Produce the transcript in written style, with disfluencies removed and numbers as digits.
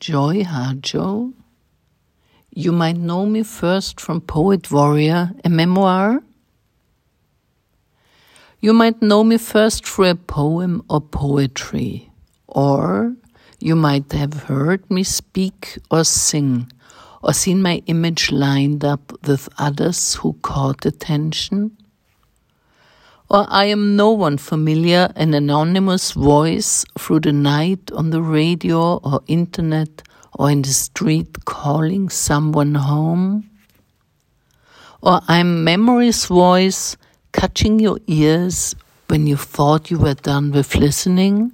Joy Harjo. You might know me first from Poet Warrior, a memoir. You might know me first through a poem or poetry, or you might have heard me speak or sing, or seen my image lined up with others who caught attention. Or I am no one familiar, an anonymous voice through the night on the radio or internet or in the street calling someone home. Or I'm memory's voice catching your ears when you thought you were done with listening.